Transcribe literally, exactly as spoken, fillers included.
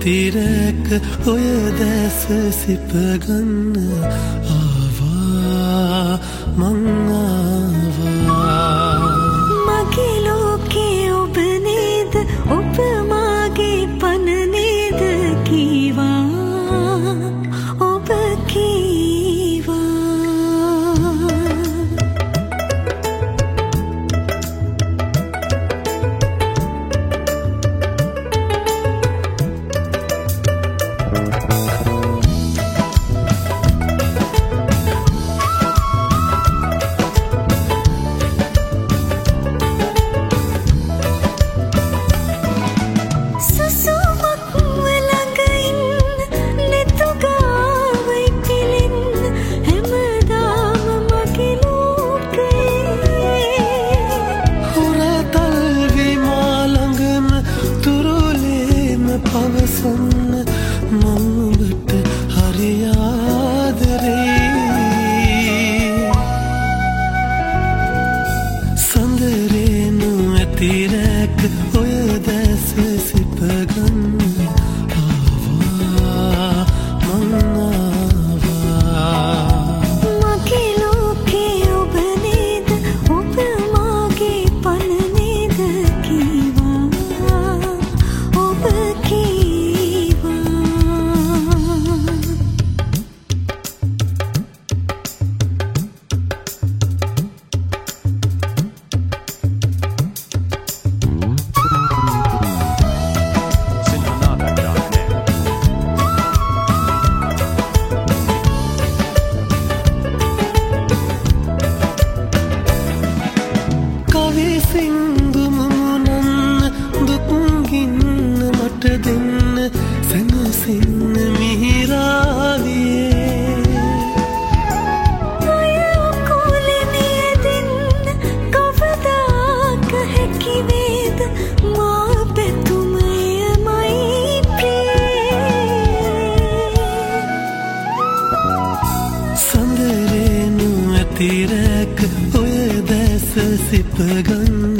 ඇතිරැක ඔය දැස සිපගන්න ආවා මං ආවා මගේ ලෝකේ ඔබ නේද ඔබ මාගේ පන නේද කීවා ඔබ කීවා පවසන්න මමට හරි ආදරේ සඳරේනු ඇතිරැක ඔය දැස සිපගන්න ආවා මං ආවා මගේ ලෝකේ ඔබ නේද ඔබ මාගේ පන නේද කීවා ඔබ සිංදු මුමුණන්න දුක්ගින්න මට දෙන්න සැනසින්න මිහිරාවියේ ඔය ඔකුලනිය දෙන්න කවදාක හැකිවේද මා පැතුමය මෛත්‍රියේ සඳරේනු ඇතිරැක ඔය දැස සිපගන්න